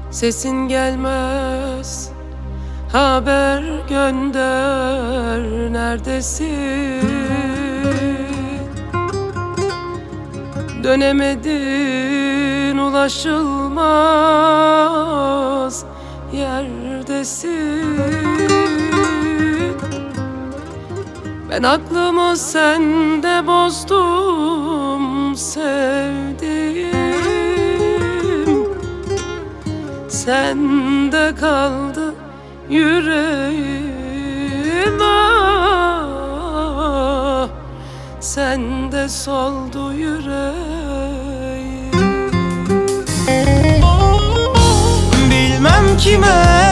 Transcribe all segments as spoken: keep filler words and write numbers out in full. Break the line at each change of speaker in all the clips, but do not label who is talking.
Sesin gelmez, haber gönder, neredesin? Dönemedin, ulaşılmaz yerdesin. Ben aklımı sende bozdum sevdiğim, sende kaldı yüreğim, ah, sende soldu yüreğim.
Bilmem kime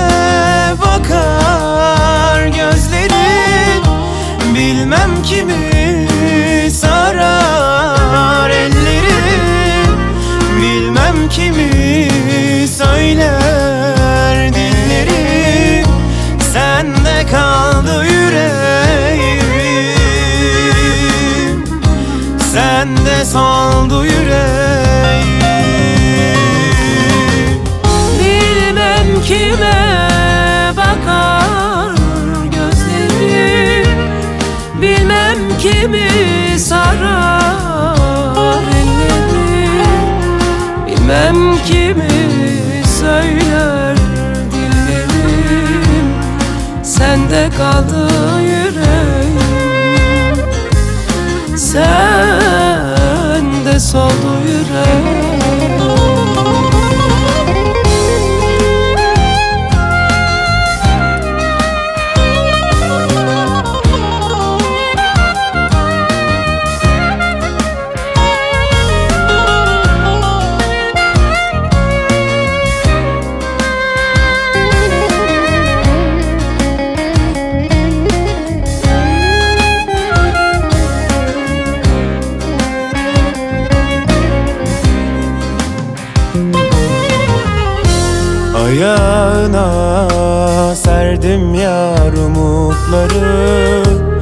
bakar gözlerin, bilmem kimi sarar ellerin, bilmem kimi söyler dillerin, sende kaldı yüreğim, sende soldu yüreğim.
Bilmem kime bakar gözlerim, bilmem kimi sarar ellerim, bilmem kimi söyler dillerim, sende kaldı yüreğim, sende soldu yüreğim.
Ayağına serdim yar umutları,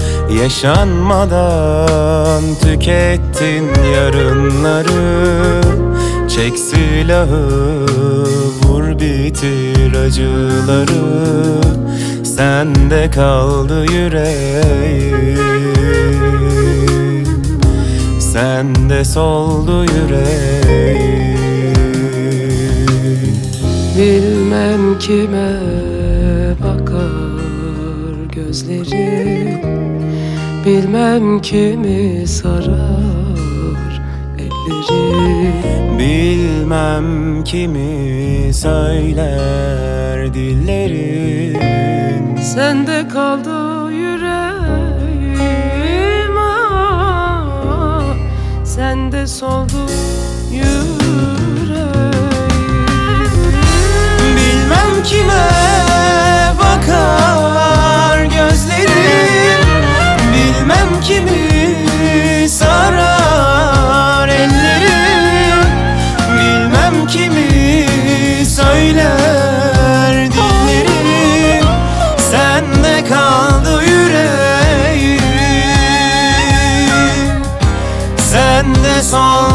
yaşanmadan tükettin yarınları. Çek silahı, vur bitir acıları, sende kaldı yüreğim, sende soldu yüreğim.
Bilmem kime bakar gözlerim, bilmem kimi sarar ellerim,
bilmem kimi söyler dillerin,
sende kaldı yüreğim, ah, sende soldu yüreğim.
Bilmem kime bakar gözlerim, bilmem kimi sarar ellerim, bilmem kimi söyler dillerim, sende kaldı yüreğim, sende son